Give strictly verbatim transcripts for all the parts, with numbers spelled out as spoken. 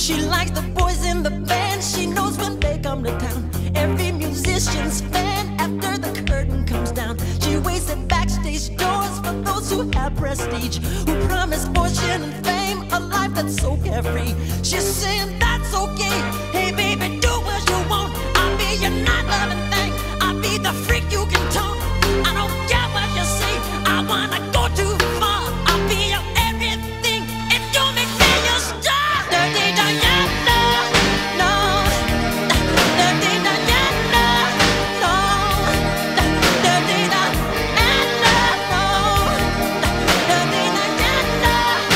She likes the boys in the band. She knows when they come to town. Every musician's fan after the curtain comes down. She waits at backstage doors for those who have prestige, who promise fortune and fame, a life that's so carefree. She's saying that's okay. Hey baby, do what you want. I'll be your not loving thing. I'll be the freak you can talk. I don't care what you say. I wanna go too far. I'll be your everything if you make me your star. Dirty Diana, no. Dirty Diana, no. Dirty Diana, no. Dirty Diana.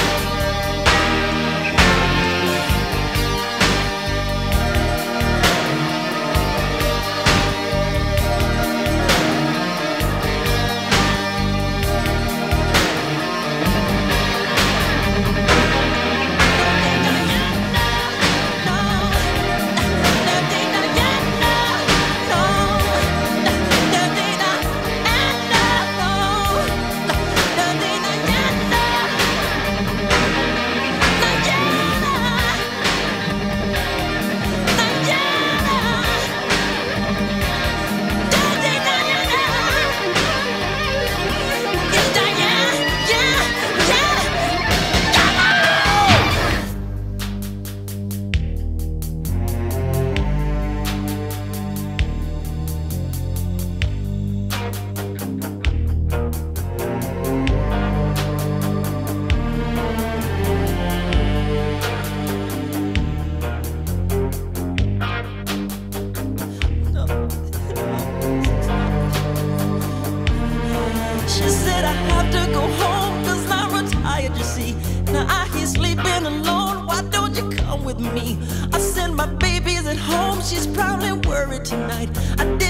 She said I have to go home cause I'm retired, you see. Now I hear sleeping alone, why don't you come with me? I send my babies at home, she's probably worried tonight. I